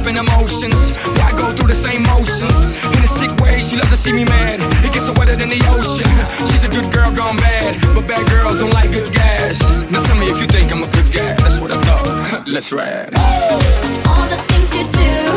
up in emotions. Why go through the same motions? In a sick way, she loves to see me mad. It gets her wetter than the ocean. She's a good girl gone bad, but bad girls don't like good guys. Now tell me if you think I'm a good guy. That's what I thought. Let's ride. All the things you do